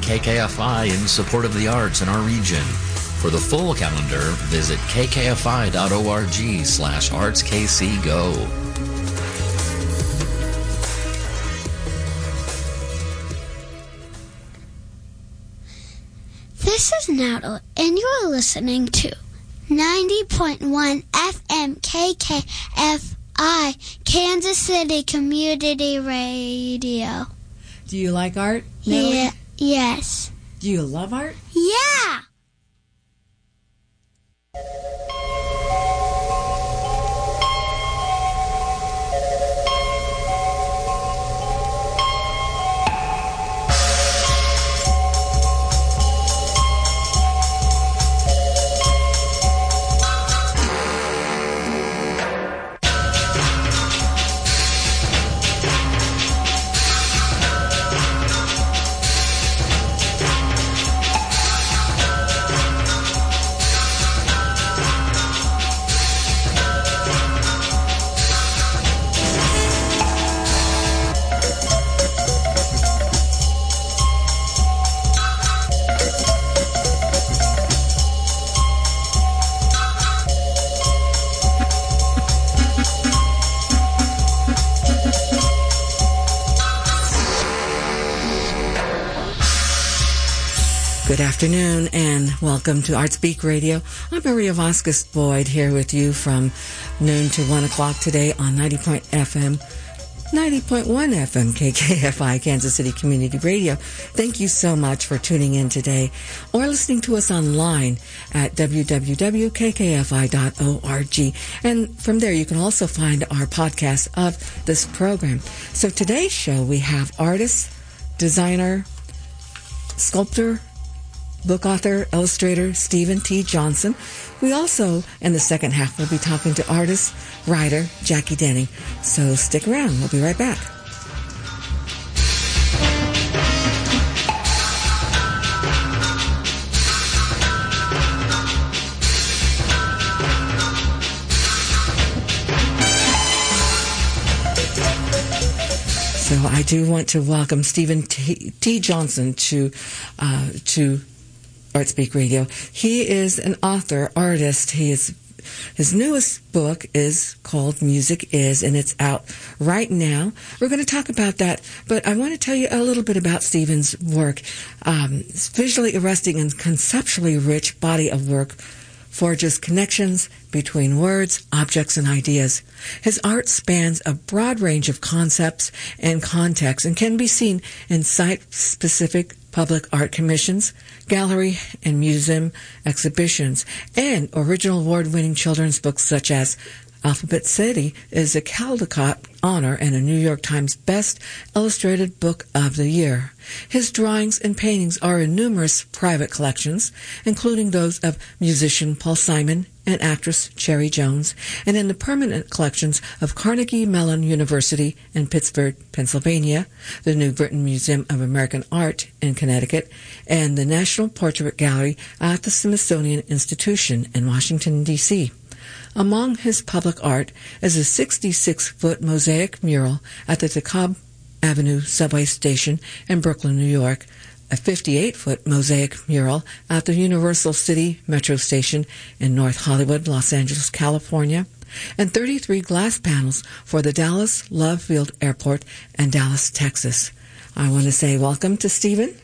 KKFI in support of the arts in our region. For the full calendar, visit kkfi.org/artskcgo. This is Natal, and you're listening to 90.1 FM KKFI, Kansas City Community Radio. Do you like art, Natalie? Yeah, yes. Do you love art? Yeah! Good afternoon and welcome to ArtSpeak Radio. I'm Maria Vasquez Boyd here with you from noon to 1 o'clock today on 90.1 FM KKFI, Kansas City Community Radio. Thank you so much for tuning in today or listening to us online at www.kkfi.org. And from there you can also find our podcast of this program. So today's show we have artist, designer, sculptor, book author, illustrator, Stephen T. Johnson. We also, in the second half, will be talking to artist, writer, Jackie Denning. So stick around. We'll be right back. So I do want to welcome Stephen T. Johnson to ArtSpeak Radio. He is an author, artist. His newest book is called Music Is, and it's out right now. We're going to talk about that, but I want to tell you a little bit about Stephen's work. It's visually arresting and conceptually rich body of work forges connections between words, objects, and ideas. His art spans a broad range of concepts and contexts and can be seen in site-specific public art commissions, gallery and museum exhibitions, and original award-winning children's books such as Alphabet City is a Caldecott honor and a New York Times Best Illustrated Book of the Year. His drawings and paintings are in numerous private collections, including those of musician Paul Simon and actress Cherry Jones, and in the permanent collections of Carnegie Mellon University in Pittsburgh, Pennsylvania, the New Britain Museum of American Art in Connecticut, and the National Portrait Gallery at the Smithsonian Institution in Washington, D.C. Among his public art is a 66-foot mosaic mural at the DeKalb Avenue subway station in Brooklyn, New York, a 58-foot mosaic mural at the Universal City Metro Station in North Hollywood, Los Angeles, California, and 33 glass panels for the Dallas Love Field Airport in Dallas, Texas. I want to say welcome to Stephen.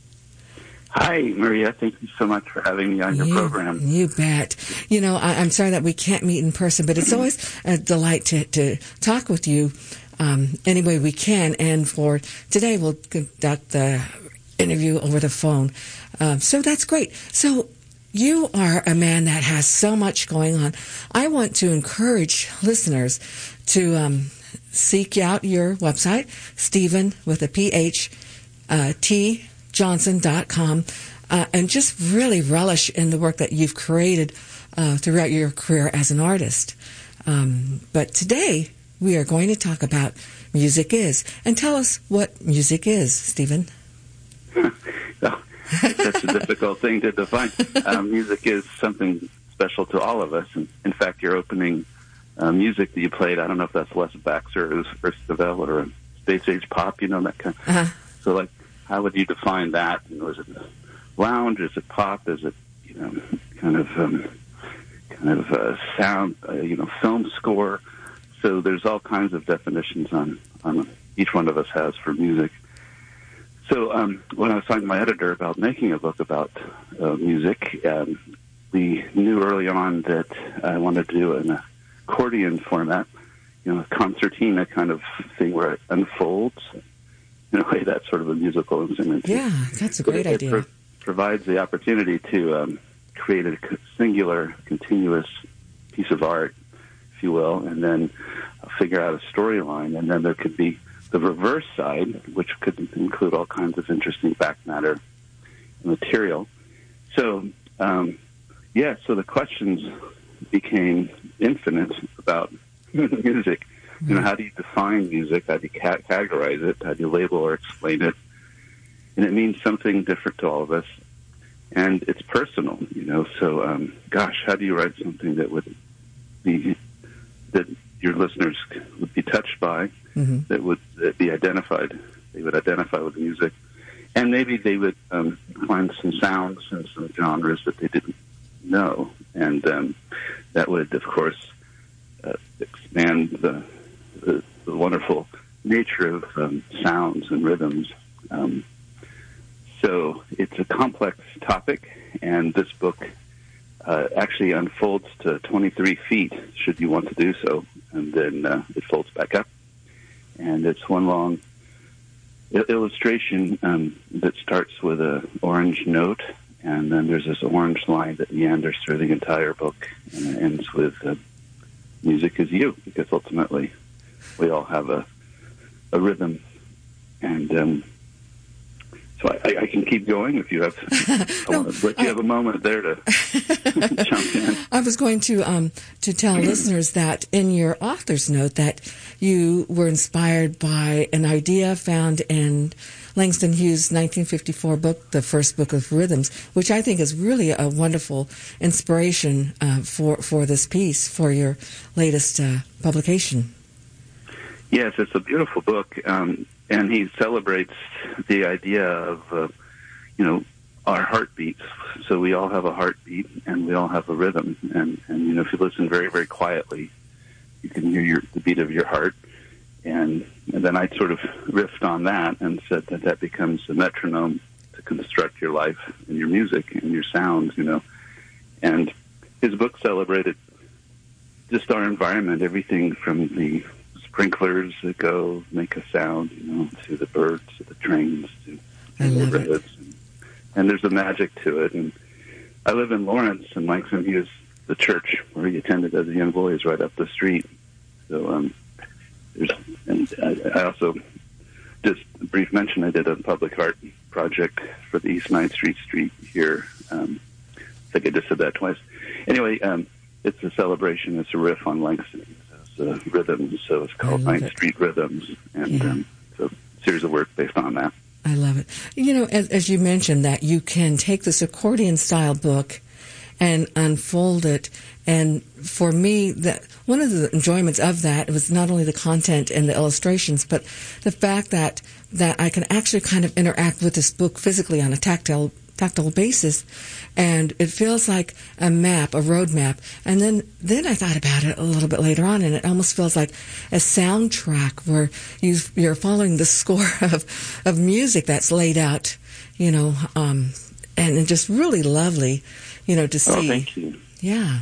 Hi, Maria. Thank you so much for having me on your program. You bet. You know, I'm sorry that we can't meet in person, but it's always a delight to talk with you any way we can. And for today, we'll conduct the interview over the phone. So that's great. So you are a man that has so much going on. I want to encourage listeners to seek out your website, Stephen with a PH, Johnson.com, and just really relish in the work that you've created throughout your career as an artist. But today, we are going to talk about Music Is. And tell us what music is, Stephen. Well, it's such a difficult thing to define. Music is something special to all of us. And in fact, your opening music that you played, I don't know if that's Les Baxter or Urs Stavell or Stage Age Pop, you know, that kind of. So, like, how would you define that? You know, is it lounge? Is it pop? Is it, you know, kind of sound? You know, film score. So there's all kinds of definitions on each one of us has for music. So when I was talking to my editor about making a book about music, we knew early on that I wanted to do an accordion format, you know, a concertina kind of thing where it unfolds. In a way, that's sort of a musical instrument. Yeah, that's a great idea. It provides the opportunity to create a singular, continuous piece of art, if you will, and then figure out a storyline. And then there could be the reverse side, which could include all kinds of interesting back matter material. So, so the questions became infinite about music. You know, how do you define music? How do you categorize it? How do you label or explain it? And it means something different to all of us. And it's personal, you know. So, how do you write something that would be, that your listeners would be touched by, that would be identified? They would identify with music. And maybe they would find some sounds and some genres that they didn't know. And that would, of course, expand the wonderful nature of sounds and rhythms. So it's a complex topic, and this book actually unfolds to 23 feet, should you want to do so, and then it folds back up. And it's one long illustration that starts with an orange note, and then there's this orange line that meanders through the entire book, and it ends with music is you, because ultimately we all have a rhythm. And so I can keep going if you have. But you have a moment there to jump in. I was going to tell listeners that in your author's note that you were inspired by an idea found in Langston Hughes' 1954 book, the first book of rhythms, which I think is really a wonderful inspiration for this piece, for your latest publication. Yes, it's a beautiful book. And he celebrates the idea of, our heartbeats. So we all have a heartbeat, and we all have a rhythm. And if you listen very, very quietly, you can hear the beat of your heart. And then I sort of riffed on that and said that becomes a metronome to construct your life and your music and your sounds, And his book celebrated just our environment, everything from the sprinklers that go make a sound, to the birds, to the trains, to the neighborhoods. And there's a magic to it. And I live in Lawrence, and Langston Hughes, the church where he attended as a young boy, is right up the street. So I also, just a brief mention, I did a public art project for the East 9th Street here. I think I just said that twice. Anyway, it's a celebration. It's a riff on Langston Hughes' rhythms, so it's called 9th Street Rhythms, and so a series of work based on that. I love it. As you mentioned, that you can take this accordion-style book and unfold it. And for me, that one of the enjoyments of that was not only the content and the illustrations, but the fact that I can actually kind of interact with this book physically on a tactile basis, and it feels like a map, a road map. And then I thought about it a little bit later on, and it almost feels like a soundtrack where you're following the score of music that's laid out, and just really lovely, to see. Oh, thank you. Yeah.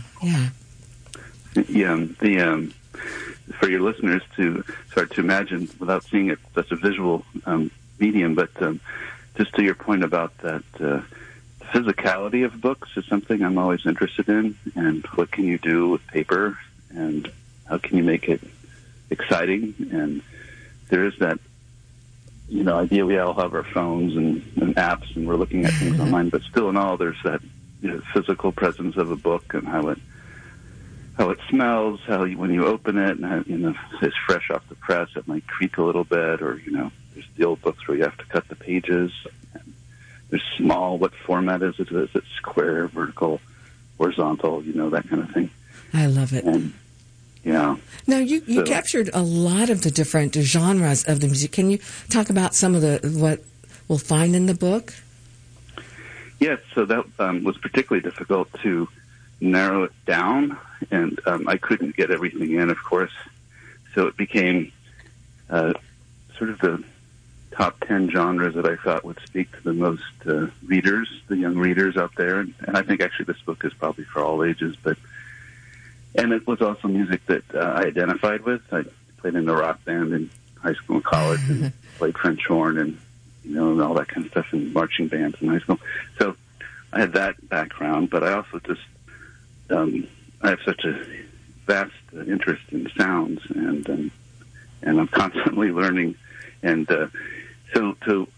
For your listeners to start to imagine without seeing it, that's a visual medium, but just to your point about that, the physicality of books is something I'm always interested in, and what can you do with paper, and how can you make it exciting? And there is that, idea we all have our phones and apps, and we're looking at things online, but still in all, there's that physical presence of a book, and how it smells, when you open it, and how, it's fresh off the press, it might creak a little bit, or, there's the old books where you have to cut the pages. And there's small, what format is it? Is it square, vertical, horizontal, that kind of thing. I love it. And, yeah. Now, you captured a lot of the different genres of the music. Can you talk about some of we'll find in the book? Yes, so that was particularly difficult to narrow it down, and I couldn't get everything in, of course. So it became sort of the top 10 genres that I thought would speak to the most readers, the young readers out there. And I think actually this book is probably for all ages. And it was also music that I identified with. I played in a rock band in high school and college and played French horn and, and all that kind of stuff in marching bands in high school. So I had that background, but I also just, I have such a vast interest in sounds, and I'm constantly learning. And so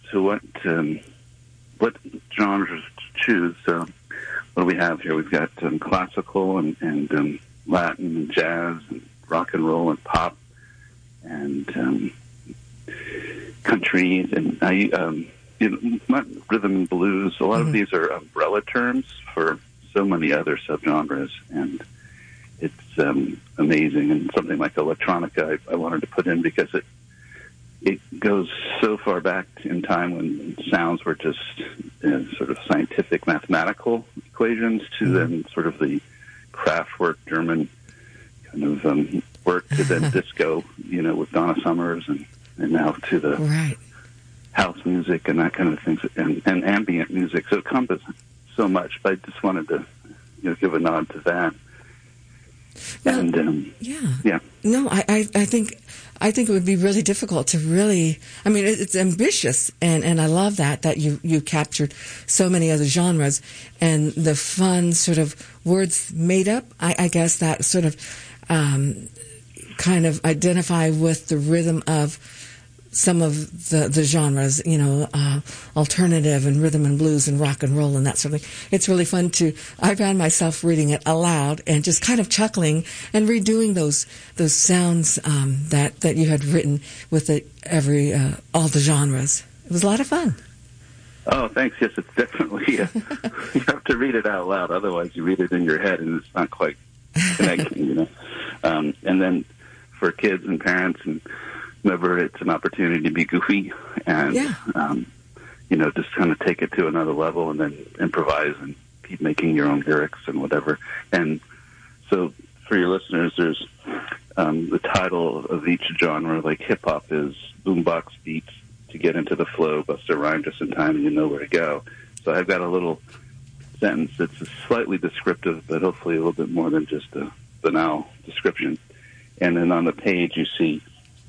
what genres to choose? What do we have here? We've got classical and Latin and jazz and rock and roll and pop and country and not rhythm and blues. A lot of these are umbrella terms for so many other subgenres, and it's amazing. And something like electronica I wanted to put in because it goes so far back in time when sounds were just sort of scientific mathematical equations to then sort of the Kraftwerk German kind of work to then disco, with Donna Summers and now to the house music and that kind of things and ambient music. So it encompasses so much, but I just wanted to give a nod to that. Well, and yeah. No, I think it would be really difficult to really. I mean, it's ambitious, and I love that you captured so many other genres and the fun sort of words made up. I guess that sort of kind of identify with the rhythm of some of the genres, alternative and rhythm and blues and rock and roll and that sort of thing. It's really fun I found myself reading it aloud and just kind of chuckling and redoing those sounds that you had written with all the genres. It was a lot of fun. Oh, thanks. Yes, it's definitely, you have to read it out loud. Otherwise you read it in your head and it's not quite connecting, And then for kids and parents and whoever, it's an opportunity to be goofy and, just kind of take it to another level and then improvise and keep making your own lyrics and whatever. And so for your listeners, there's the title of each genre, like hip-hop is boombox beats to get into the flow, bust a rhyme just in time and you know where to go. So I've got a little sentence that's slightly descriptive, but hopefully a little bit more than just a banal description. And then on the page you see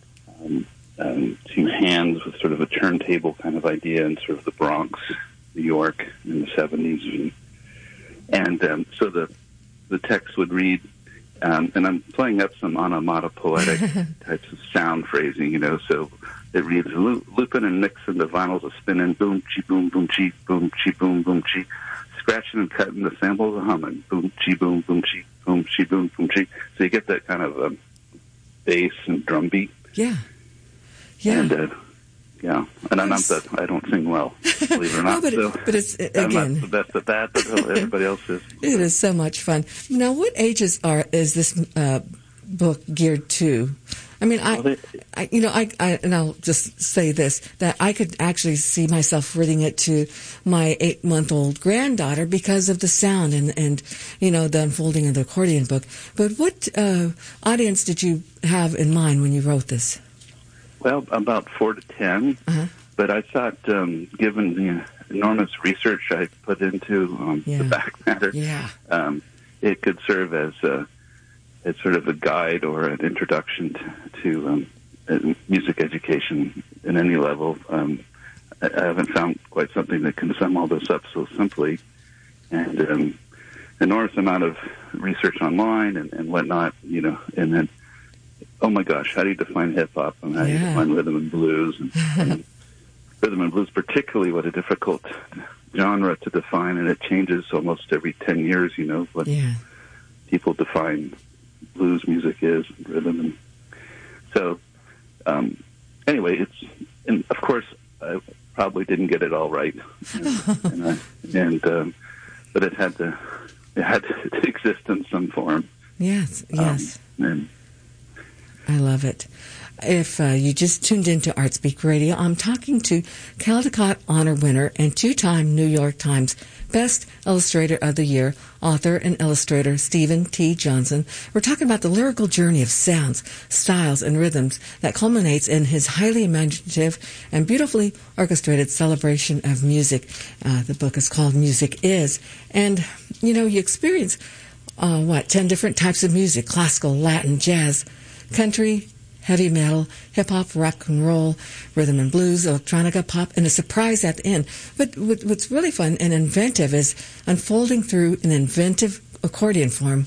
two hands with sort of a turntable kind of idea in sort of the Bronx, New York in the 70s. And so the text would read, and I'm playing up some onomatopoetic types of sound phrasing, so it reads, looping and mixing, the vinyls are spinning, boom, chi, boom, chi, boom, chi, boom, chi, scratching and cutting, the samples are humming, boom, chi, boom, chi, boom, chi, boom, chi. So you get that kind of bass and drum beat. Yeah. And, and I don't sing well, believe it or not. But it's, again, I'm not the best at that, but everybody else is. It is so much fun. Now, what ages is this book geared to? I mean, and I'll just say this, that I could actually see myself reading it to my 8-month-old granddaughter because of the sound and the unfolding of the accordion book. But what audience did you have in mind when you wrote this? Well, about 4 to 10, but I thought, given the enormous research I put into the back matter, it could serve as sort of a guide or an introduction to music education in any level. I haven't found quite something that can sum all this up so simply, and enormous amount of research online and whatnot, and then, oh my gosh, how do you define hip-hop and how do you define rhythm and blues? And rhythm and blues, particularly, what a difficult genre to define, and it changes almost every 10 years, what people define blues music is, and rhythm. And so, anyway, and of course, I probably didn't get it all right, but it had to exist in some form. Yes. I love it. If you just tuned into ArtSpeak Radio, I'm talking to Caldecott Honor winner and two-time New York Times Best Illustrator of the Year, author and illustrator Stephen T. Johnson. We're talking about the lyrical journey of sounds, styles, and rhythms that culminates in his highly imaginative and beautifully orchestrated celebration of music. The book is called Music Is. And, you experience, 10 different types of music: classical, Latin, jazz, country, heavy metal, hip-hop, rock and roll, rhythm and blues, electronica, pop, and a surprise at the end. But what's really fun and inventive is unfolding through an inventive accordion form.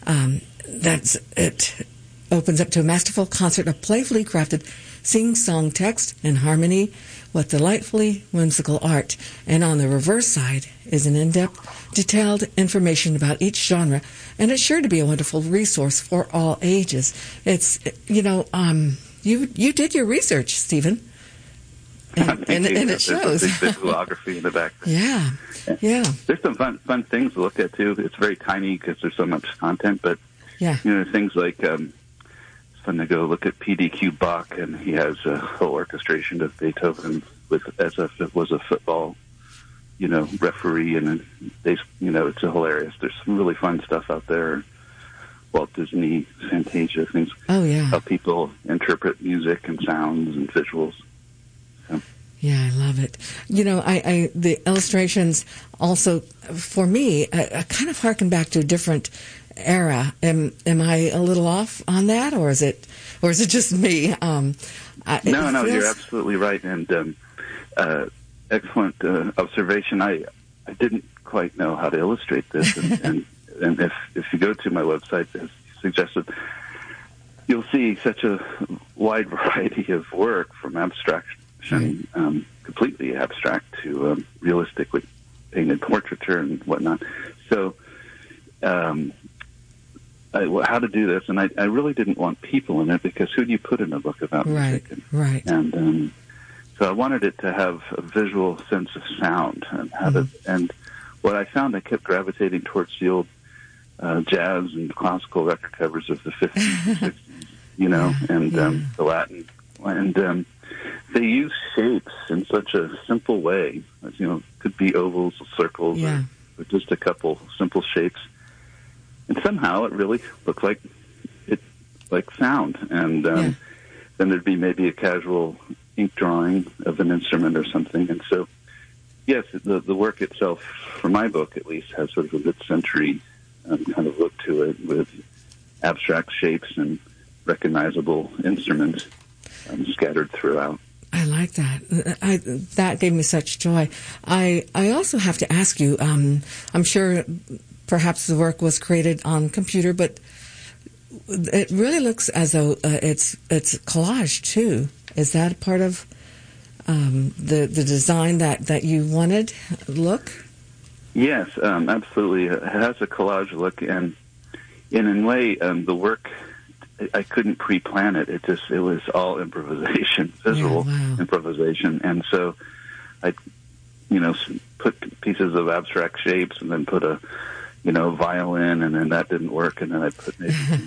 It opens up to a masterful concert of playfully crafted sing-song text and harmony with delightfully whimsical art. And on the reverse side is an in-depth, detailed information about each genre, and it's sure to be a wonderful resource for all ages. It's, you did your research, Stephen, and it shows. There's a big bibliography in the back. Yeah. There's some fun things to look at too. It's very tiny because there's so much content, but things like it's fun to go look at PDQ Bach, and he has a whole orchestration of Beethoven as if it was a football, referee, and it's hilarious. There's some really fun stuff out there. Walt Disney, Fantasia, things. Oh, yeah. How people interpret music and sounds and visuals. So. Yeah, I love it. The illustrations also, for me, I kind of harken back to a different era. Am I a little off on that, or is it just me? No, you're absolutely right, and excellent observation. I didn't quite know how to illustrate this, and if you go to my website, as suggested, you'll see such a wide variety of work, from abstraction, completely abstract, to realistically painted portraiture and whatnot. So, how to do this, and I really didn't want people in it, because who do you put in a book about music? Right. And so I wanted it to have a visual sense of sound, and and what I found, I kept gravitating towards the old jazz and classical record covers of the 50s, 60s, and the Latin, and they use shapes in such a simple way. Could be ovals, circles, or just a couple simple shapes. And somehow it really looked like sound. And then there'd be maybe a casual ink drawing of an instrument or something. And so, yes, the work itself, for my book at least, has sort of a mid-century kind of look to it, with abstract shapes and recognizable instruments scattered throughout. I like that. That gave me such joy. I also have to ask you, I'm sure perhaps the work was created on computer, but it really looks as though it's collage too. Is that part of the design that you wanted look? Yes, absolutely. It has a collage look, and in a way, the work, I couldn't pre-plan it. It was all improvisation, visual improvisation, and so I, put pieces of abstract shapes, and then put a violin, and then that didn't work, and then I put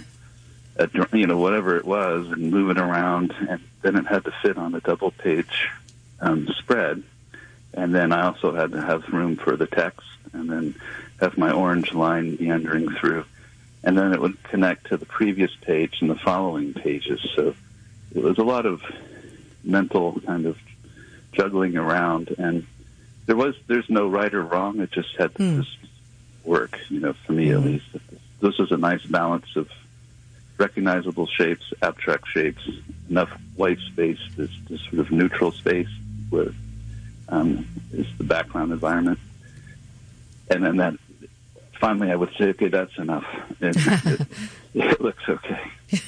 maybe whatever it was, and move it around, and then it had to fit on a double-page spread, and then I also had to have room for the text, and then have my orange line meandering through, and then it would connect to the previous page and the following pages. So it was a lot of mental kind of juggling around, and there's no right or wrong. It just had this work, for me at least. This is a nice balance of recognizable shapes, abstract shapes, enough white space, this sort of neutral space where is the background environment. And then that, finally I would say, okay, that's enough. It looks okay.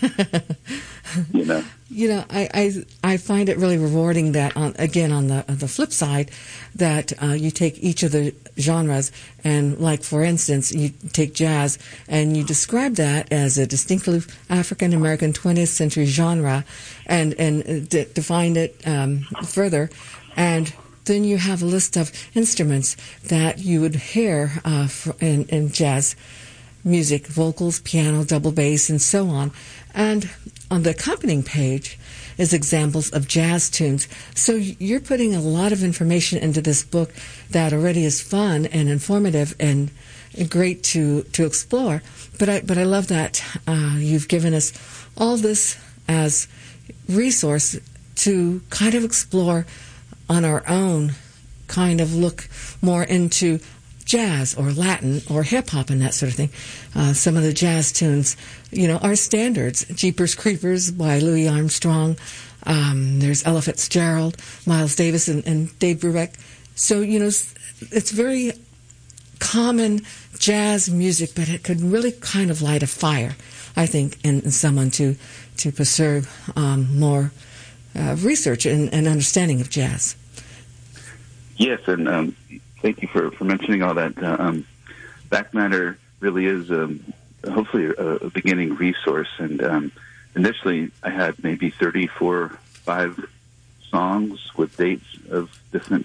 I find it really rewarding that on the flip side, that you take each of the genres, and like, for instance, you take jazz and you describe that as a distinctly African American 20th century genre, and define it further, and then you have a list of instruments that you would hear in jazz. music, vocals, piano, double bass, and so on. And on the accompanying page is examples of jazz tunes. So you're putting a lot of information into this book that already is fun and informative and great to explore. But I love that you've given us all this as resource to kind of explore on our own, kind of look more into jazz or Latin or hip-hop and that sort of thing. Some of the jazz tunes, are standards. Jeepers Creepers by Louis Armstrong. There's Ella Fitzgerald, Miles Davis, and Dave Brubeck. So, it's very common jazz music, but it could really kind of light a fire, I think, in someone to pursue more research and understanding of jazz. Yes, and thank you for mentioning all that. Back Matter really is hopefully a beginning resource. And initially I had maybe 34, 5 songs with dates of different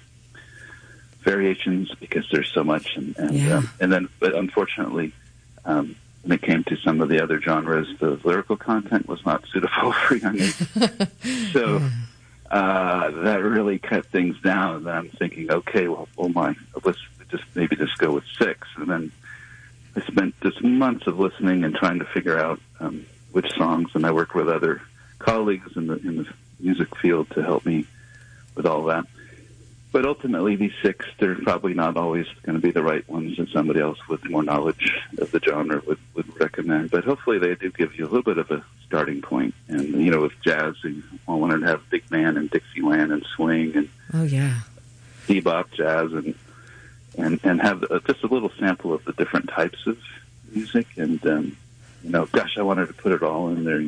variations because there's so much. But unfortunately, when it came to some of the other genres, the lyrical content was not suitable for young age. So that really cut things down. And I'm thinking, okay, let's just go with 6. And then I spent just months of listening and trying to figure out which songs, and I worked with other colleagues in the music field to help me with all that. But ultimately, these 6, they're probably not always going to be the right ones that somebody else with more knowledge of the genre would recommend. But hopefully they do give you a little bit of a starting point. And, with jazz, you all wanted to have big band and Dixieland and swing and bebop jazz and have just a little sample of the different types of music. And, I wanted to put it all in there.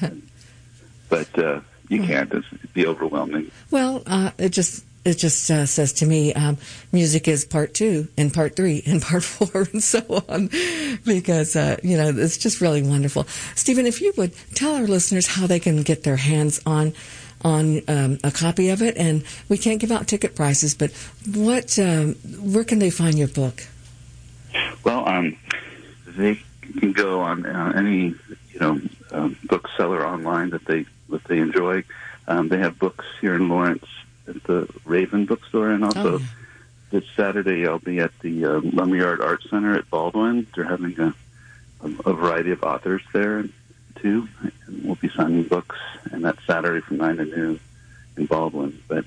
But you can't. It'd be overwhelming. Well, it just says to me, music is part 2 and part 3 and part 4 and so on, because, it's just really wonderful. Stephen, if you would tell our listeners how they can get their hands on a copy of it, and we can't give out ticket prices, but where can they find your book? Well, they can go on any, bookseller online that they enjoy. They have books here in Lawrence at the Raven Bookstore, and also this Saturday I'll be at the Lumberyard Art Center at Baldwin. They're having a variety of authors there too, and we'll be signing books, and that's Saturday from 9 to noon in Baldwin. But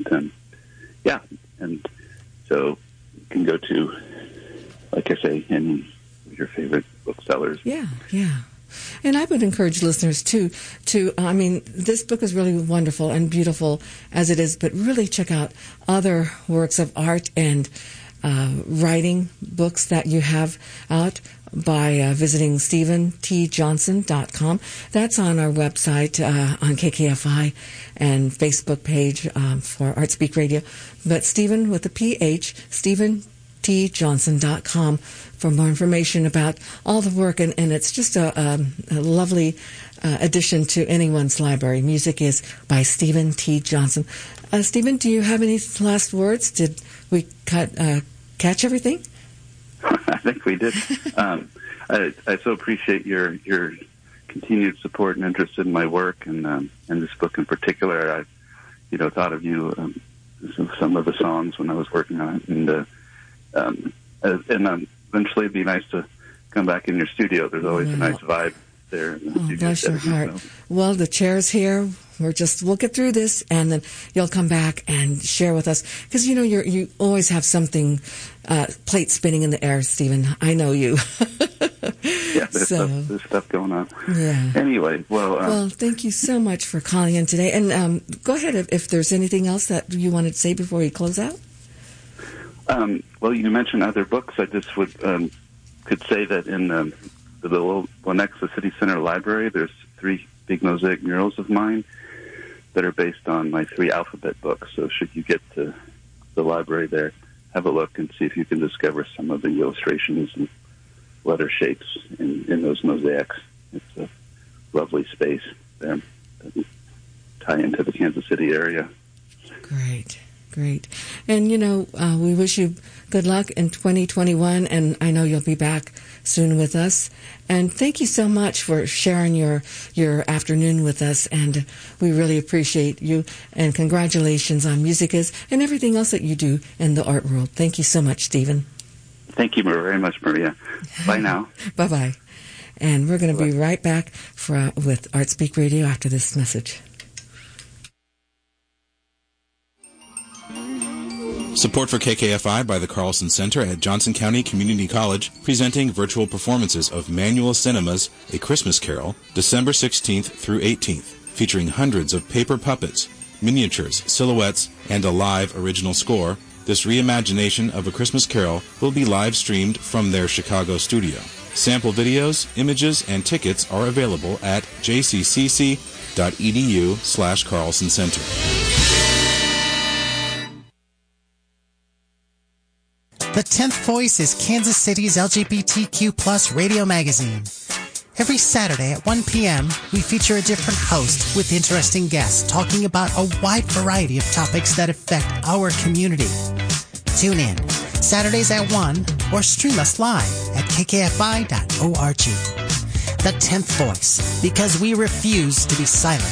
and so you can go to, like I say, any of your favorite booksellers. Yeah. And I would encourage listeners to this book is really wonderful and beautiful as it is, but really check out other works of art and writing books that you have out by visiting StephenTJohnson.com. That's on our website on KKFI and Facebook page for ArtSpeak Radio. But Stephen with a PH, StephenTJohnson.com for more information about all the work, and it's just a lovely addition to anyone's library. Music is by Stephen T. Johnson. Stephen, do you have any last words? Did we catch everything? I think we did. I so appreciate your continued support and interest in my work and this book in particular. I thought of you some of the songs when I was working on it, and eventually it'd be nice to come back in your studio. There's always a nice vibe there in the studio. Bless your heart. Well, the chair's here. We'll get through this, and then you'll come back and share with us. Because, you always have something, plate spinning in the air, Stephen. I know you. Yeah, there's stuff going on. Yeah. Anyway, well, thank you so much for calling in today. And go ahead if there's anything else that you wanted to say before we close out. Well, you mentioned other books. I just could say that in the Lenexa City Center Library, there's 3 big mosaic murals of mine that are based on my 3 alphabet books. So should you get to the library there, have a look and see if you can discover some of the illustrations and letter shapes in those mosaics. It's a lovely space there that tie into the Kansas City area. Great. Great. And, we wish you good luck in 2021, and I know you'll be back soon with us. And thank you so much for sharing your afternoon with us, and we really appreciate you. And congratulations on Music Is and everything else that you do in the art world. Thank you so much, Stephen. Thank you very much, Maria. Bye now. Bye-bye. And we're going to be right back with Art Speak Radio after this message. Support for KKFI by the Carlson Center at Johnson County Community College, presenting virtual performances of Manual Cinema's A Christmas Carol, December 16th through 18th, featuring hundreds of paper puppets, miniatures, silhouettes, and a live original score. This reimagination of A Christmas Carol will be live streamed from their Chicago studio. Sample videos, images, and tickets are available at jccc.edu/Carlson Center. The 10th Voice is Kansas City's LGBTQ+ radio magazine. Every Saturday at 1 p.m., we feature a different host with interesting guests talking about a wide variety of topics that affect our community. Tune in Saturdays at 1 or stream us live at kkfi.org. The 10th Voice, because we refuse to be silent.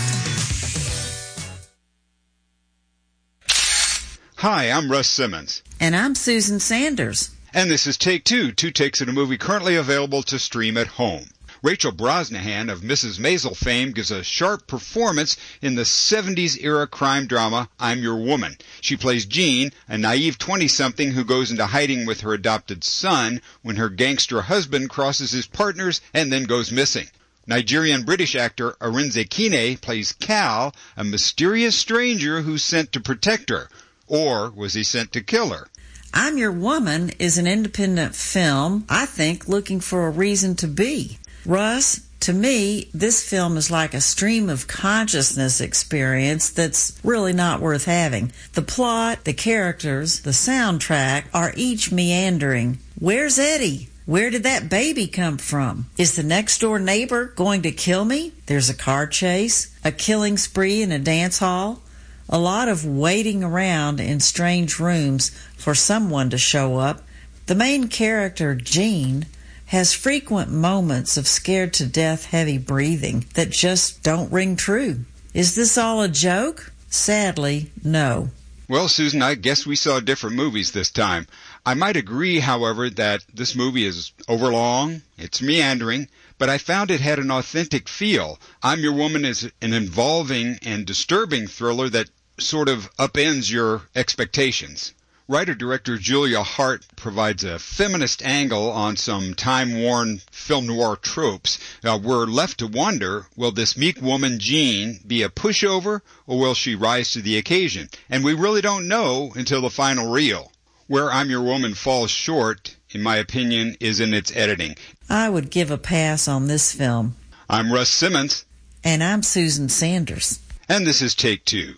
Hi, I'm Russ Simmons. And I'm Susan Sanders. And this is Take Two takes in a movie currently available to stream at home. Rachel Brosnahan of Mrs. Maisel fame gives a sharp performance in the 70s-era crime drama I'm Your Woman. She plays Jean, a naive 20-something who goes into hiding with her adopted son when her gangster husband crosses his partners and then goes missing. Nigerian-British actor Arinze Kine plays Cal, a mysterious stranger who's sent to protect her. Or was he sent to kill her? I'm Your Woman is an independent film, I think, looking for a reason to be. Russ, to me, this film is like a stream of consciousness experience that's really not worth having. The plot, the characters, the soundtrack are each meandering. Where's Eddie? Where did that baby come from? Is the next-door neighbor going to kill me? There's a car chase, a killing spree in a dance hall, a lot of waiting around in strange rooms for someone to show up. The main character, Jean, has frequent moments of scared-to-death heavy breathing that just don't ring true. Is this all a joke? Sadly, no. Well, Susan, I guess we saw different movies this time. I might agree, however, that this movie is overlong, it's meandering, but I found it had an authentic feel. I'm Your Woman is an involving and disturbing thriller that sort of upends your expectations. Writer-director Julia Hart provides a feminist angle on some time-worn film noir tropes. We're left to wonder, will this meek woman, Jean, be a pushover, or will she rise to the occasion? And we really don't know until the final reel. Where I'm Your Woman falls short, in my opinion, is in its editing. I would give a pass on this film. I'm Russ Simmons. And I'm Susan Sanders. And this is Take Two.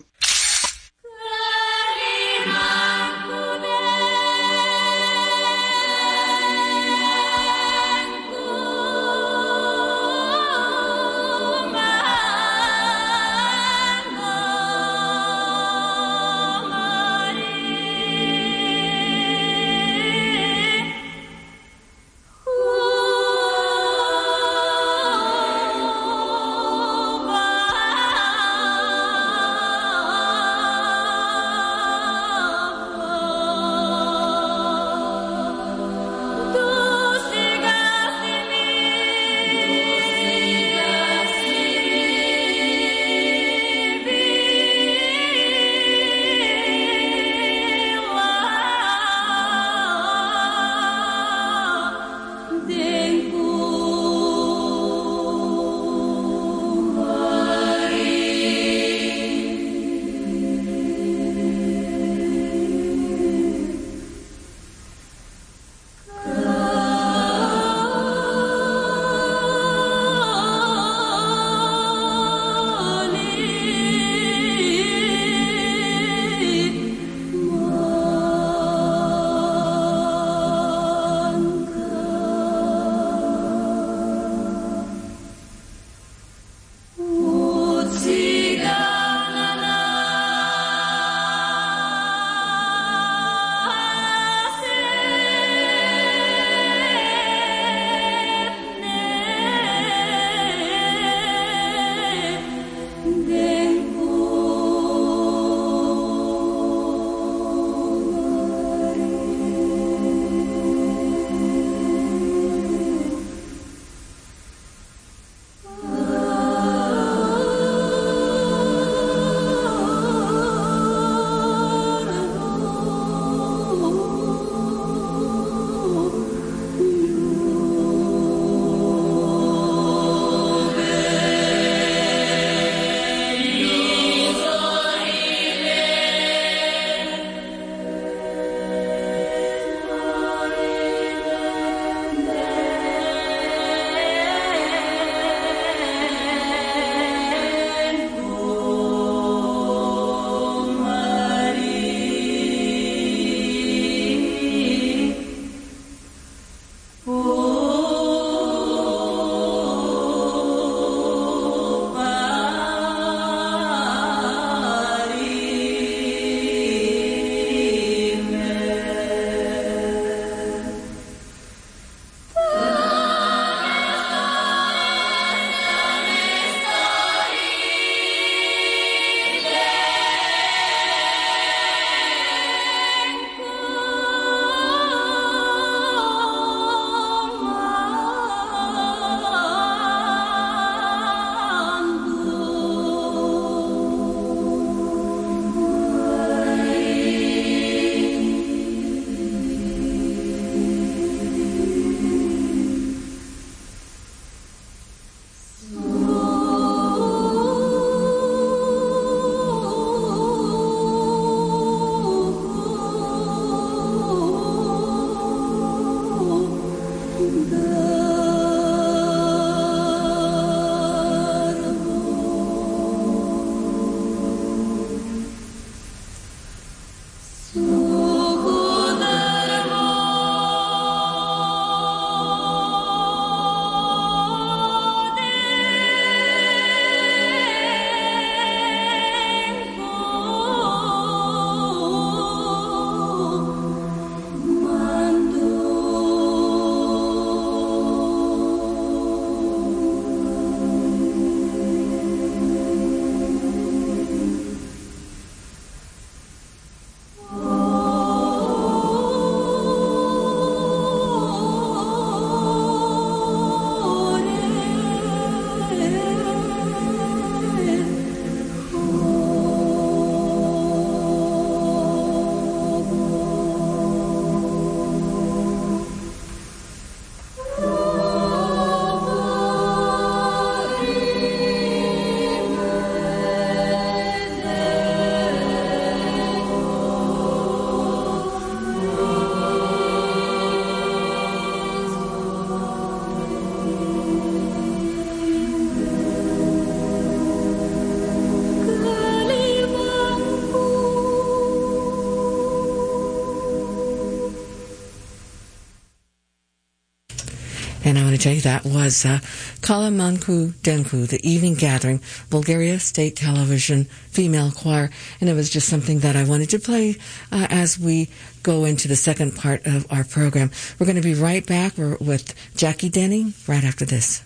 And I want to tell you that was Kalamanku Denku, the Evening Gathering, Bulgaria State Television Female Choir. And it was just something that I wanted to play as we go into the second part of our program. We're going to be right back with Jackie Denning right after this.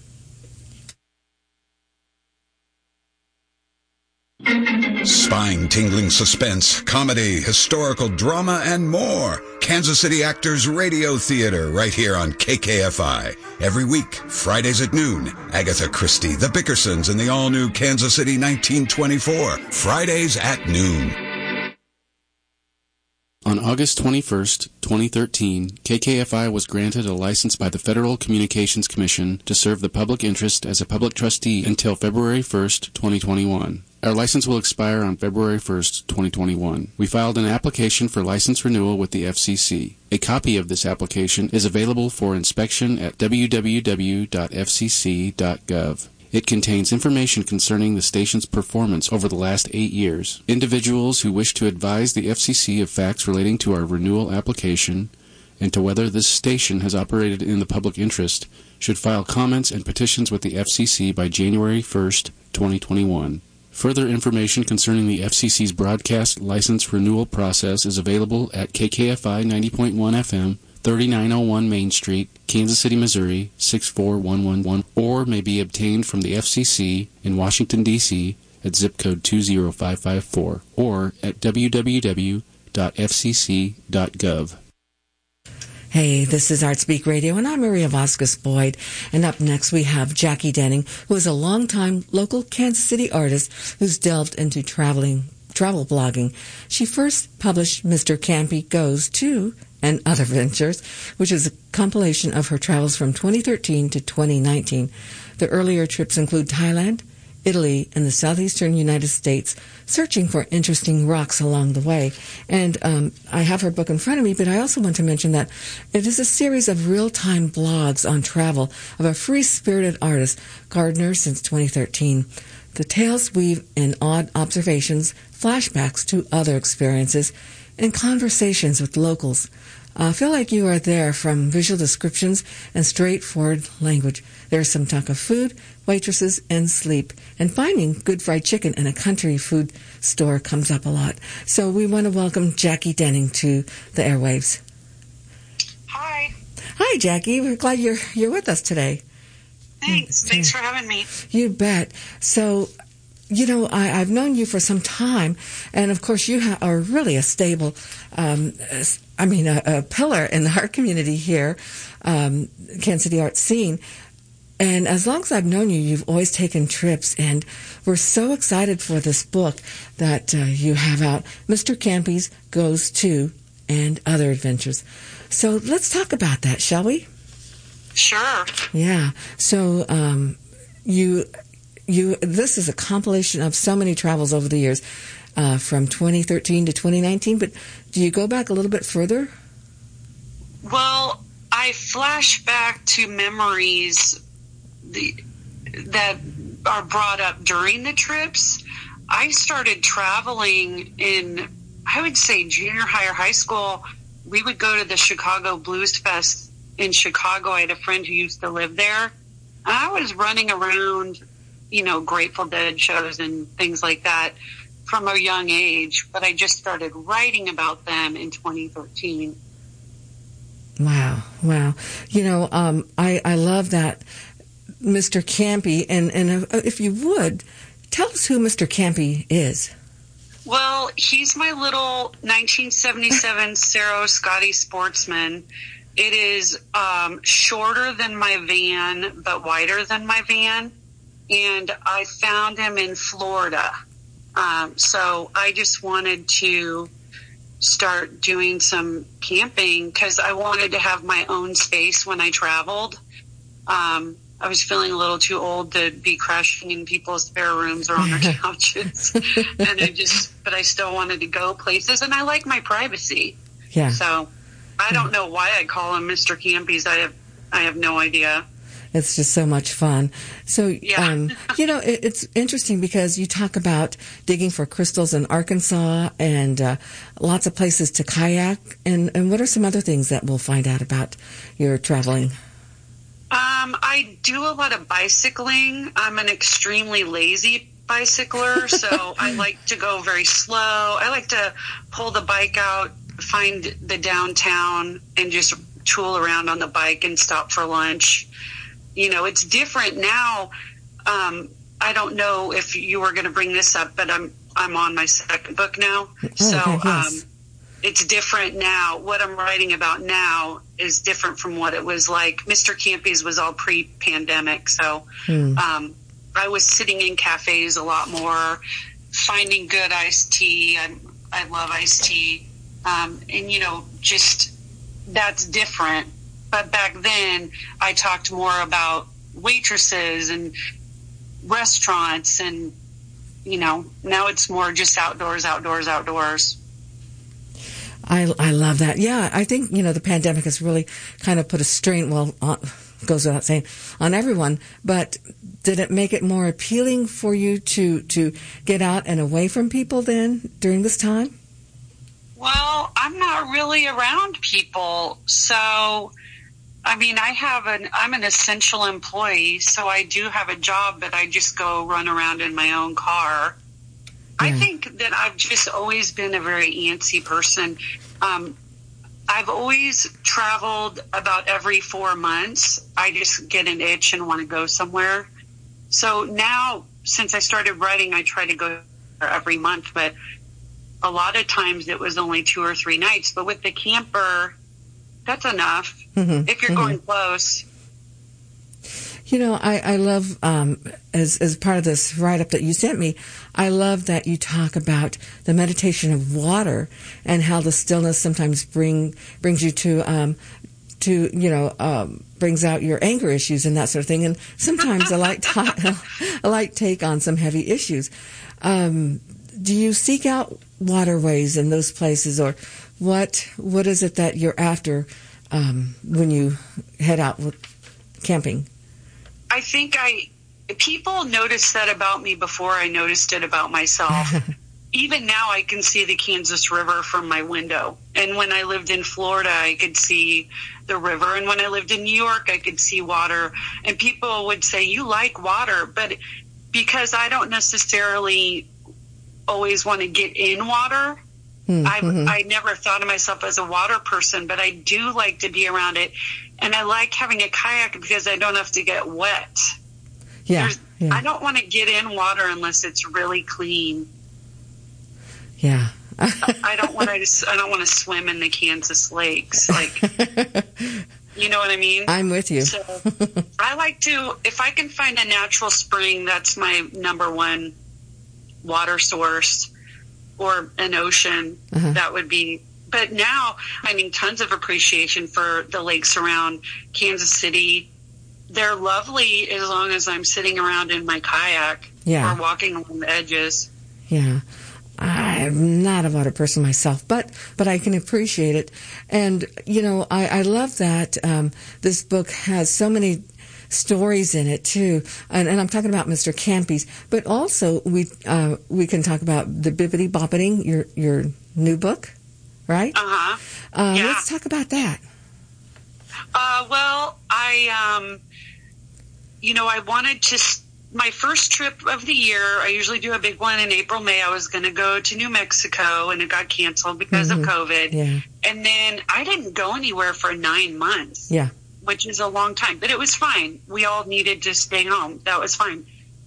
Spine-tingling suspense, comedy, historical drama, and more. Kansas City Actors Radio Theater right here on KKFI. Every week, Fridays at noon. Agatha Christie, The Bickersons, and the all-new Kansas City 1924. Fridays at noon. On August 21st, 2013, KKFI was granted a license by the Federal Communications Commission to serve the public interest as a public trustee until February 1st, 2021. Our license will expire on February 1st, 2021. We filed an application for license renewal with the FCC. A copy of this application is available for inspection at www.fcc.gov. It contains information concerning the station's performance over the last 8 years. Individuals who wish to advise the FCC of facts relating to our renewal application and to whether this station has operated in the public interest should file comments and petitions with the FCC by January 1st, 2021. Further information concerning the FCC's broadcast license renewal process is available at KKFI 90.1 FM, 3901 Main Street, Kansas City, Missouri, 64111, or may be obtained from the FCC in Washington, D.C. at zip code 20554, or at www.fcc.gov. Hey, this is ArtSpeak Radio, and I'm Maria Vasquez-Boyd. And up next, we have Jackie Denning, who is a longtime local Kansas City artist who's delved into travel blogging. She first published Mr. Campy Goes To and Other Ventures, which is a compilation of her travels from 2013 to 2019. The earlier trips include Thailand, Italy, and the southeastern United States, searching for interesting rocks along the way. And I have her book in front of me, but I also want to mention that it is a series of real-time blogs on travel of a free-spirited artist, Gardner, since 2013. The tales weave in odd observations, flashbacks to other experiences, and conversations with locals. Feel like you are there from visual descriptions and straightforward language. There's some talk of food, waitresses, and sleep. And finding good fried chicken in a country food store comes up a lot. So we want to welcome Jackie Denning to the airwaves. Hi. Hi, Jackie. We're glad you're with us today. Thanks. Thanks for having me. You bet. So, you know, I've known you for some time, and of course you are really a stable, a pillar in the art community here, Kansas City art scene. And as long as I've known you, you've always taken trips, and we're so excited for this book that you have out, Mr. Campy Goes To and Other Adventures. So let's talk about that, shall we? Sure. Yeah. So this is a compilation of so many travels over the years, from 2013 to 2019, but do you go back a little bit further? Well, I flash back to memories that are brought up during the trips. I started traveling in, I would say, junior high or high school. We would go to the Chicago Blues Fest in Chicago. I had a friend who used to live there. And I was running around, Grateful Dead shows and things like that from a young age. But I just started writing about them in 2013. Wow. I love that, Mr. Campy. And if you would, tell us who Mr. Campy is. Well, he's my little 1977 Cerro Scotty Sportsman. It is shorter than my van, but wider than my van. And I found him in Florida. So I just wanted to start doing some camping because I wanted to have my own space when I traveled. I was feeling a little too old to be crashing in people's spare rooms or on their couches. But I still wanted to go places, and I like my privacy. Yeah. So I don't know why I call him Mr. Campies. I have no idea. It's just so much fun. So, yeah. It's interesting because you talk about digging for crystals in Arkansas and lots of places to kayak. And what are some other things that we'll find out about your traveling? I do a lot of bicycling. I'm an extremely lazy bicycler, so I like to go very slow. I like to pull the bike out, find the downtown, and just tool around on the bike and stop for lunch. It's different now. I don't know if you were going to bring this up, but I'm on my second book now. Yes. It's different now. What I'm writing about now is different from what it was like. Mr. Campy's was all pre-pandemic, so I was sitting in cafes a lot more, finding good iced tea. I love iced tea. Just that's different. But back then, I talked more about waitresses and restaurants, and, now it's more just outdoors. I love that. Yeah, I think, the pandemic has really kind of put a strain, goes without saying, on everyone. But did it make it more appealing for you to get out and away from people then during this time? Well, I'm not really around people. So, I'm an essential employee, so I do have a job, but I just go run around in my own car. Yeah. I think that I've just always been a very antsy person. I've always traveled about every 4 months. I just get an itch and want to go somewhere. So now, since I started writing, I try to go every month, but a lot of times it was only 2 or 3 nights. But with the camper, that's enough if you're going close. I love, as part of this write-up that you sent me, I love that you talk about the meditation of water and how the stillness sometimes brings you to brings out your anger issues and that sort of thing. And sometimes a light take on some heavy issues. Do you seek out waterways in those places, or what is it that you're after when you head out with camping? I think people noticed that about me before I noticed it about myself. Even now I can see the Kansas River from my window. And when I lived in Florida, I could see the river. And when I lived in New York, I could see water. And people would say, you like water. But because I don't necessarily always want to get in water, I never thought of myself as a water person, but I do like to be around it. And I like having a kayak because I don't have to get wet. Yeah. I don't want to get in water unless it's really clean. Yeah. I don't want to swim in the Kansas lakes. You know what I mean? I'm with you. So I like to, if I can find a natural spring, that's my number one water source, or an ocean, that would be. But now I'm finding tons of appreciation for the lakes around Kansas City. They're lovely as long as I'm sitting around in my kayak or walking along the edges. Yeah. am not a water person myself, but I can appreciate it. And, I love that this book has so many stories in it too, and I'm talking about Mr. Campy's, but also we can talk about the Bibbidi Bobbiding, your new book, right? Yeah. Let's talk about that. Well, I wanted to. My first trip of the year, I usually do a big one in April, May. I was going to go to New Mexico, and it got canceled because of COVID. Yeah. And then I didn't go anywhere for 9 months. Yeah. Which is a long time, but it was fine. We all needed to stay home. That was fine.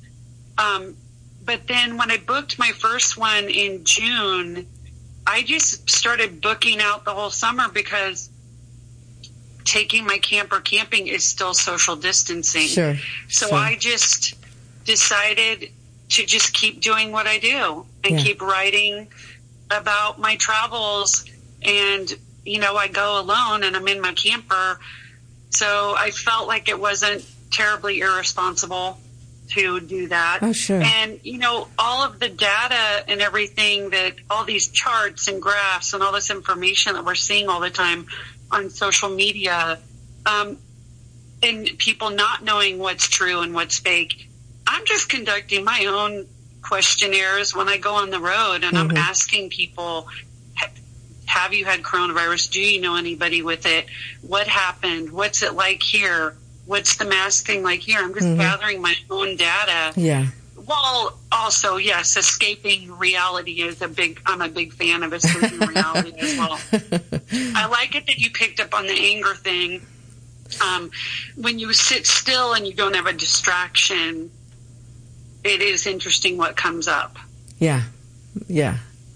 But then when I booked my first one in June, I just started booking out the whole summer because taking my camper camping is still social distancing. Sure. So I just decided to just keep doing what I do and keep writing about my travels. And, I go alone and I'm in my camper. So I felt like it wasn't terribly irresponsible to do that. Oh, sure. And, all of the data and everything that all these charts and graphs and all this information that we're seeing all the time on social media, and people not knowing what's true and what's fake. I'm just conducting my own questionnaires when I go on the road, and I'm asking people, have you had coronavirus? Do you know anybody with it? What happened? What's it like here? What's the mask thing like here? I'm just gathering my own data. Yeah. Well, also, yes, escaping reality is I'm a big fan of escaping reality as well. I like it that you picked up on the anger thing. When you sit still and you don't have a distraction, it is interesting what comes up. Yeah. Yeah.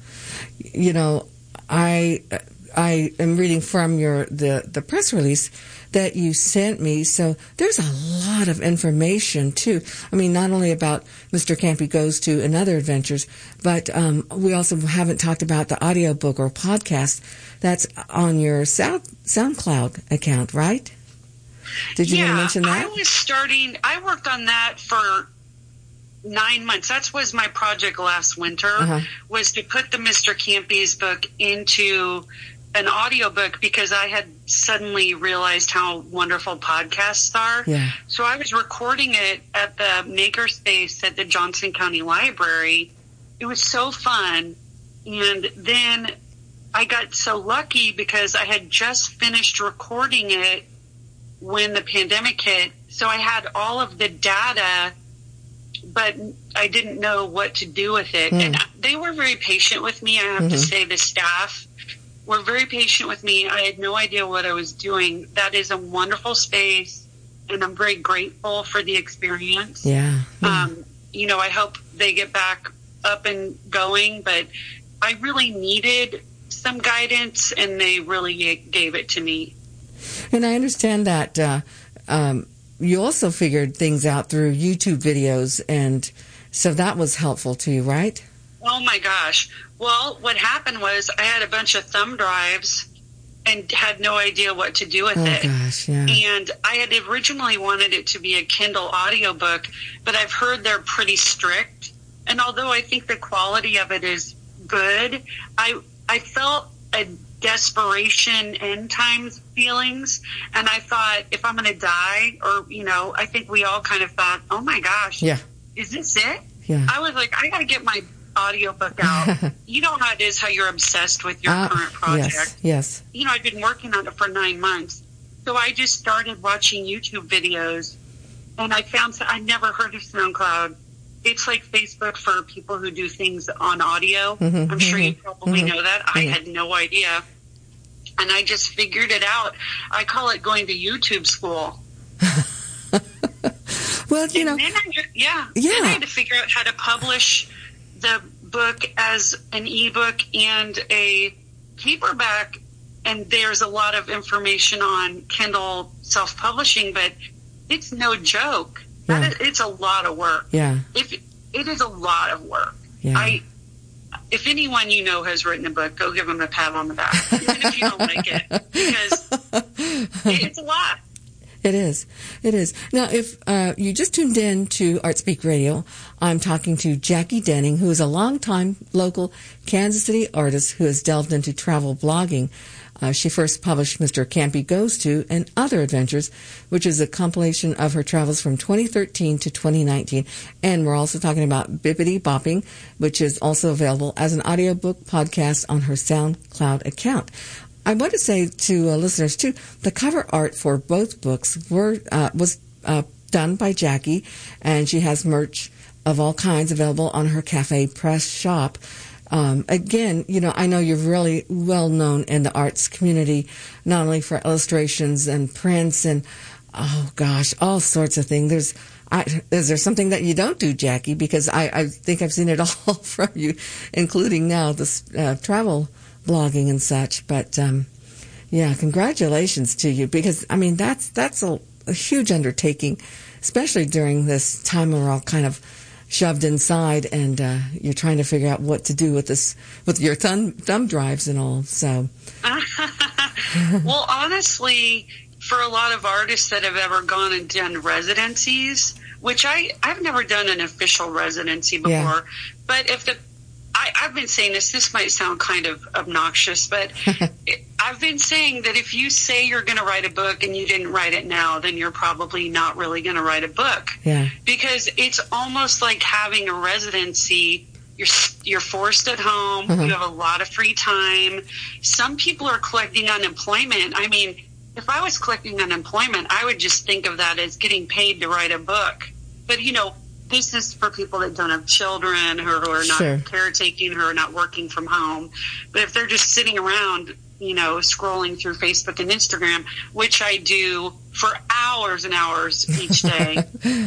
I am reading from the press release that you sent me. So there's a lot of information too. I mean, not only about Mr. Campy Goes To and Other Adventures, but we also haven't talked about the audiobook or podcast that's on your SoundCloud account, right? Did you want to mention that? I worked on that for 9 months. That was my project last winter, was to put the Mr. Campy's book into an audiobook because I had suddenly realized how wonderful podcasts are. Yeah. So I was recording it at the Makerspace at the Johnson County Library. It was so fun. And then I got so lucky because I had just finished recording it when the pandemic hit. So I had all of the data, but I didn't know what to do with it. And they were very patient with me. I have to say, the staff were very patient with me. I had no idea what I was doing. That is a wonderful space, and I'm very grateful for the experience. Yeah. I hope they get back up and going, but I really needed some guidance, and they really gave it to me. And I understand that you also figured things out through YouTube videos, and so that was helpful to you, right? Oh, my gosh. Well, what happened was I had a bunch of thumb drives and had no idea what to do with it. Oh, gosh, yeah. And I had originally wanted it to be a Kindle audiobook, but I've heard they're pretty strict. And although I think the quality of it is good, I felt a desperation, end times feelings. And I thought, if I'm going to die, or, I think we all kind of thought, oh, my gosh, is this it? Yeah. I was like, I got to get my audiobook out. You know how it is, how you're obsessed with your current project. Yes. I've been working on it for 9 months. So I just started watching YouTube videos, and I found I never heard of SoundCloud. It's like Facebook for people who do things on audio. I'm sure you probably know that. I had no idea. And I just figured it out. I call it going to YouTube school. Well, Then I had to figure out how to publish the book as an ebook and a paperback. And there's a lot of information on Kindle self-publishing, but it's no joke. Yeah. It's a lot of work. Yeah. It is a lot of work. Yeah. If anyone has written a book, go give them a pat on the back, even if you don't like it, because it's a lot. It is. It is. Now, if you just tuned in to ArtSpeak Radio, I'm talking to Jackie Denning, who is a longtime local Kansas City artist who has delved into travel blogging. She first published Mr. Campy Goes To and Other Adventures, which is a compilation of her travels from 2013 to 2019. And we're also talking about Bippity Bopping, which is also available as an audiobook podcast on her SoundCloud account. I want to say to listeners, too, the cover art for both books was done by Jackie, and she has merch of all kinds available on her Cafe Press shop. Again, I know you're really well known in the arts community, not only for illustrations and prints and, oh gosh, all sorts of things. Is there something that you don't do, Jackie? Because I think I've seen it all from you, including now this travel blogging and such. But yeah, congratulations to you, because I mean that's a huge undertaking, especially during this time when we're all kind of shoved inside and you're trying to figure out what to do with this, with your thumb drives and all. So well, honestly, for a lot of artists that have ever gone and done residencies, which I've never done an official residency before, but I've been saying this might sound kind of obnoxious, but I've been saying that if you say you're going to write a book and you didn't write it now, then you're probably not really going to write a book. Yeah. Because it's almost like having a residency. You're forced at home. You have a lot of free time. Some people are collecting unemployment. I mean, if I was collecting unemployment, I would just think of that as getting paid to write a book. But, this is for people that don't have children, who are not caretaking, who are not working from home. But if they're just sitting around, scrolling through Facebook and Instagram, which I do for hours and hours each day,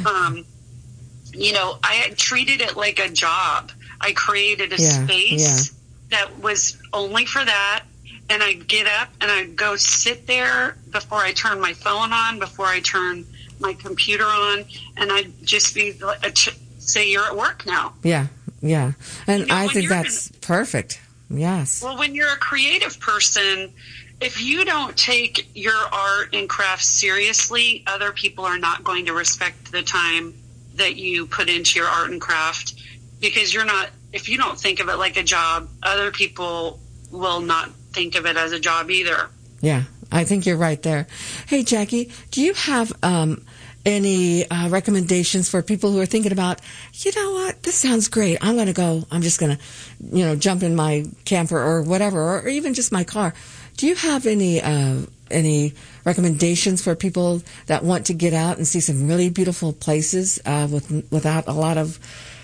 I treated it like a job. I created a space that was only for that. And I'd get up and I'd go sit there before I turn my phone on, before I turn my computer on, and I'd just be say, you're at work now. Yeah. And I think that's perfect. Yes. Well, when you're a creative person, if you don't take your art and craft seriously, other people are not going to respect the time that you put into your art and craft, because if you don't think of it like a job, other people will not think of it as a job either. Yeah, I think you're right there. Hey, Jackie, do you have any recommendations for people who are thinking about, you know what, this sounds great. I'm just going to, jump in my camper or whatever, or even just my car. Do you have any recommendations for people that want to get out and see some really beautiful places without a lot of,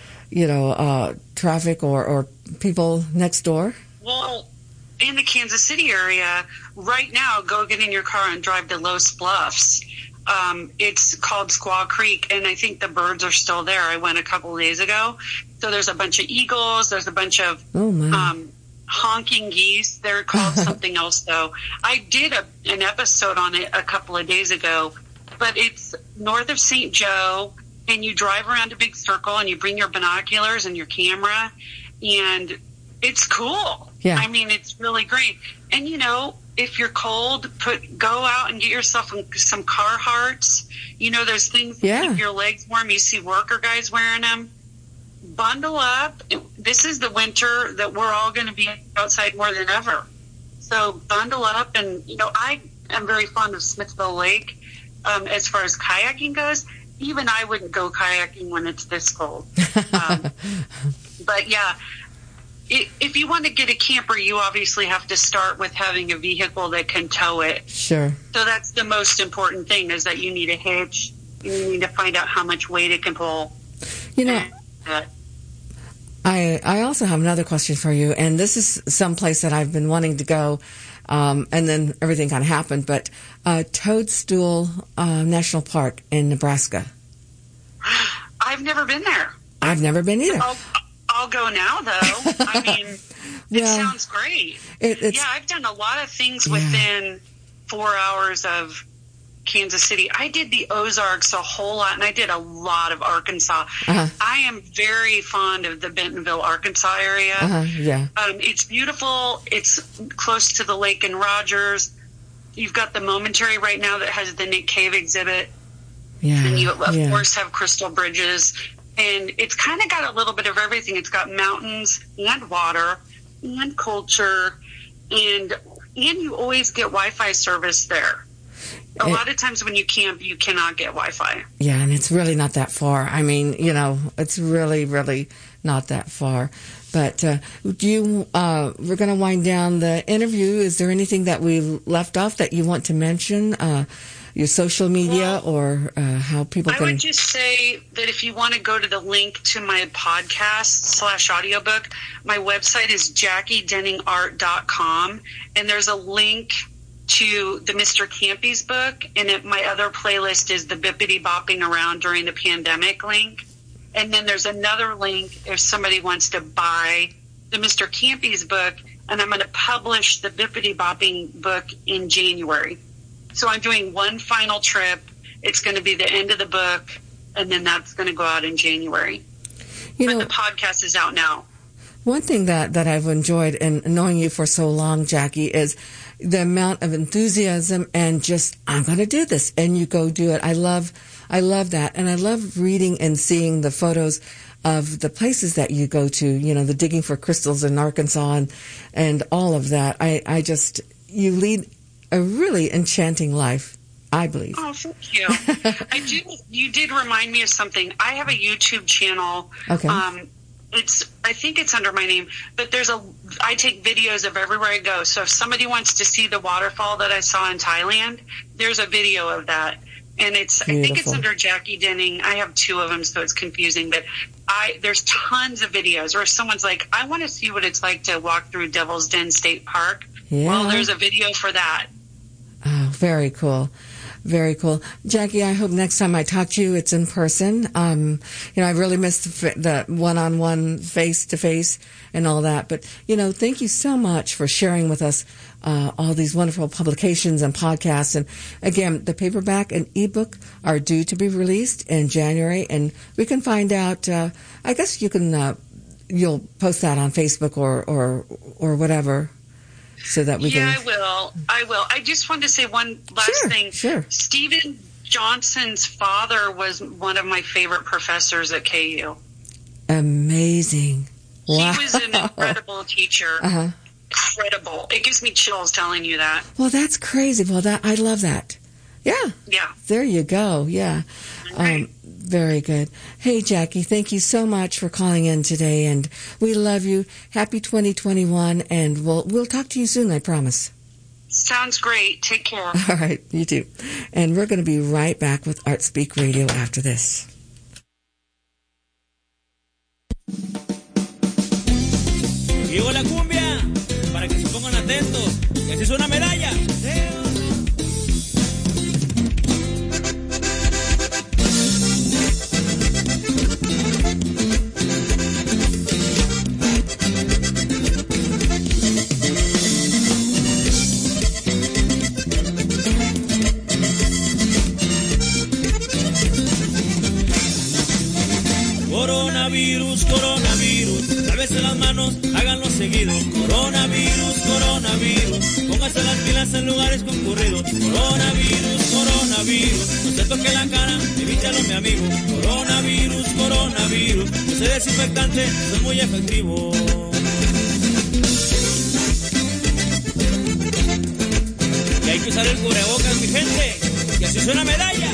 traffic or people next door? Well, in the Kansas City area, right now, go get in your car and drive to Los Bluffs. It's called Squaw Creek, and I think the birds are still there. I went a couple of days ago. So there's a bunch of eagles. There's a bunch of honking geese. They're called something else, though. I did an episode on it a couple of days ago, but it's north of St. Joe, and you drive around a big circle, and you bring your binoculars and your camera, and it's cool. Yeah. I mean, it's really great. And, if you're cold, go out and get yourself some Carhartts. Those things that keep your legs warm. You see worker guys wearing them. Bundle up. This is the winter that we're all going to be outside more than ever. So bundle up. And, I am very fond of Smithville Lake as far as kayaking goes. Even I wouldn't go kayaking when it's this cold. But, yeah. If you want to get a camper, you obviously have to start with having a vehicle that can tow it. Sure. So that's the most important thing, is that you need a hitch. You need to find out how much weight it can pull. I also have another question for you, and this is someplace that I've been wanting to go, and then everything kind of happened, but Toadstool National Park in Nebraska. I've never been there. I've never been either. I'll go now, though. I mean, it sounds great. I've done a lot of things within 4 hours of Kansas City. I did the Ozarks a whole lot, and I did a lot of Arkansas. I am very fond of the Bentonville, Arkansas area. Yeah. It's beautiful. It's close to the lake in Rogers. you've got the Momentary right now that has the Nick Cave exhibit. Yeah. And you, of course, have Crystal Bridges. And it's kind of got a little bit of everything. It's got mountains and water and culture. And you always get Wi-Fi service there. A lot of times when you camp, you cannot get Wi-Fi. Yeah, and it's really not that far. I mean, it's really, really not that far. But we're going to wind down the interview. Is there anything that we left off that you want to mention? Your social media or how people can... I would just say that if you want to go to the link to my podcast / audiobook, my website is JackieDenningArt.com, and there's a link to the Mr. Campy's book, and my other playlist is the Bippity Bopping Around During the Pandemic link. And then there's another link if somebody wants to buy the Mr. Campy's book, and I'm going to publish the Bippity Bopping book in January. So I'm doing one final trip. It's going to be the end of the book, and then that's going to go out in January. But the podcast is out now. One thing that I've enjoyed in knowing you for so long, Jackie, is the amount of enthusiasm and just, I'm going to do this, and you go do it. I love that. And I love reading and seeing the photos of the places that you go to, the digging for crystals in Arkansas and all of that. You lead a really enchanting life, I believe. Oh, thank you. You did remind me of something. I have a YouTube channel. Okay. I think it's under my name, but I take videos of everywhere I go. So if somebody wants to see the waterfall that I saw in Thailand, there's a video of that. And I think it's under Jackie Denning. I have 2 of them, so it's confusing, but there's tons of videos. Or if someone's like, I want to see what it's like to walk through Devil's Den State Park. Yeah. Well, there's a video for that. Oh, very cool. Very cool. Jackie, I hope next time I talk to you, it's in person. I really missed the one-on-one, face-to-face and all that. But, thank you so much for sharing with us all these wonderful publications and podcasts. And, again, the paperback and ebook are due to be released in January. And we can find out, I guess you can, you'll post that on Facebook or whatever. So that we can... I will. I just wanted to say one last thing. Sure. Stephen Johnson's father was one of my favorite professors at KU. Amazing. Wow. He was an incredible teacher. Uh-huh. Incredible. It gives me chills telling you that. Well, that's crazy. Well, I love that. Yeah. Yeah. There you go. Yeah. Right. Very good. Hey, Jackie, thank you so much for calling in today, and we love you. Happy 2021, and we'll talk to you soon, I promise. Sounds great. Take care. All right, you too. And we're going to be right back with Art Speak Radio after this. Llegó la cumbia, para que se pongan atentos, que así suena medalla. Coronavirus, coronavirus, lávese las manos, háganlo seguido. Coronavirus, coronavirus, póngase las pilas en lugares concurridos. Coronavirus, coronavirus, no se toque la cara, evítalo mi amigo. Coronavirus, coronavirus, ese desinfectante es muy efectivo. Y hay que usar el cubrebocas, mi gente, y así suena medalla.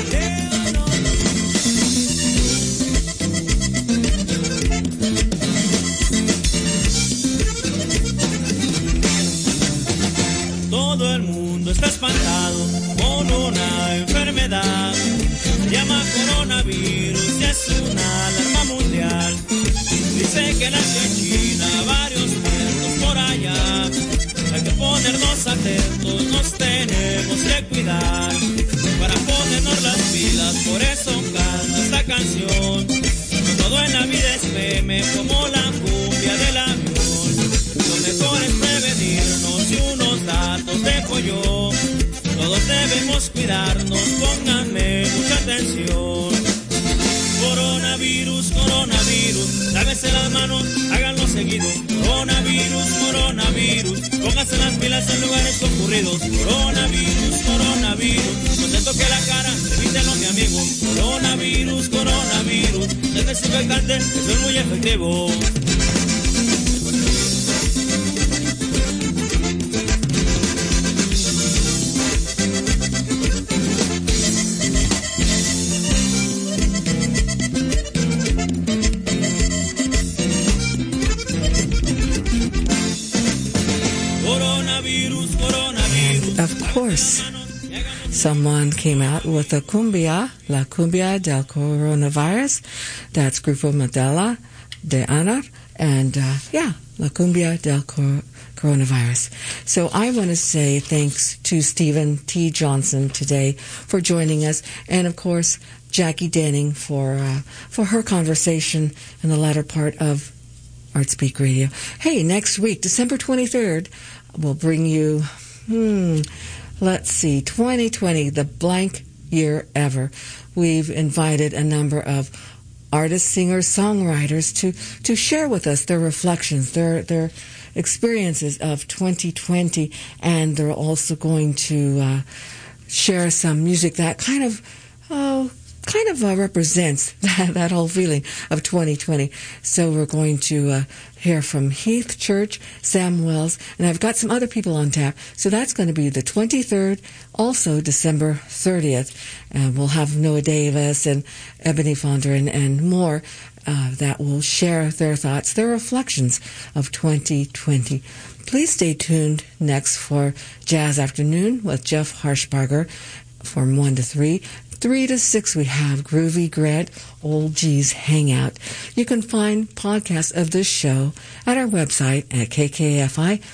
Todo el mundo está espantado con una enfermedad. Se llama coronavirus y es una alarma mundial. Dice que nació en China, varios muertos por allá. Hay que ponernos atentos, nos tenemos que cuidar. Para ponernos las pilas, por eso canta esta canción. Todo en la vida es meme, como la cumbia del avión. Lo mejor es prevenirnos y unos datos dejo yo. Todos debemos cuidarnos, pónganme mucha atención. Coronavirus, coronavirus, lávese las manos, háganlo seguido. Coronavirus, coronavirus, pónganse Póngase las pilas en lugares concurridos. Coronavirus, coronavirus. No se toque la cara, evítelo mi amigo. Coronavirus, coronavirus. El desinfectante es muy efectivo. Of course, someone came out with a cumbia, La Cumbia del Coronavirus. That's Grupo Modelo de Anar, and La Cumbia del Coronavirus. So I want to say thanks to Stephen T. Johnson today for joining us, and of course Jackie Denning for her conversation in the latter part of ArtSpeak Radio. Hey, next week, December 23rd, we'll bring you, let's see, 2020, the blank year ever. We've invited a number of artists, singers, songwriters to share with us their reflections, their experiences of 2020, and they're also going to share some music that kind of represents that whole feeling of 2020. So we're going to hear from Heath Church, Sam Wells, and I've got some other people on tap. So that's going to be the 23rd, also December 30th. And we'll have Noah Davis and Ebony Fonder and more that will share their thoughts, their reflections of 2020. Please stay tuned next for Jazz Afternoon with Jeff Harshbarger from 1 to 3. 3 to 6, we have Groovy Grant, Old G's Hangout. You can find podcasts of this show at our website at kkfi.org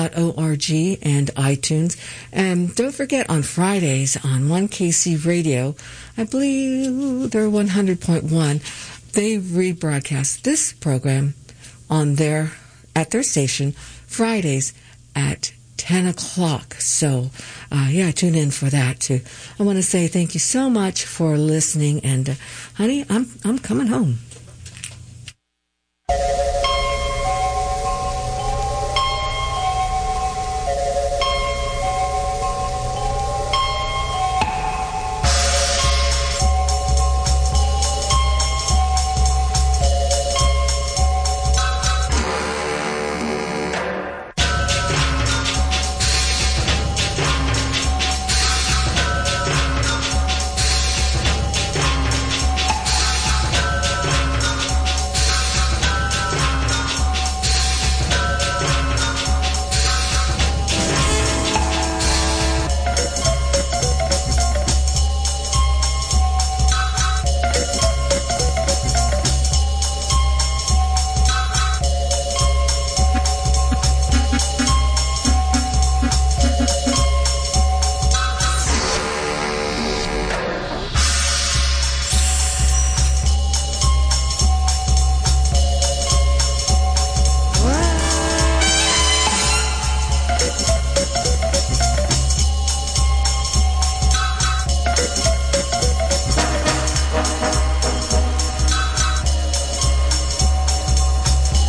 and iTunes. And don't forget, on Fridays on 1KC Radio, I believe they're 100.1, they rebroadcast this program at their station Fridays at 10 o'clock. So, tune in for that too. I want to say thank you so much for listening, and honey, I'm coming home.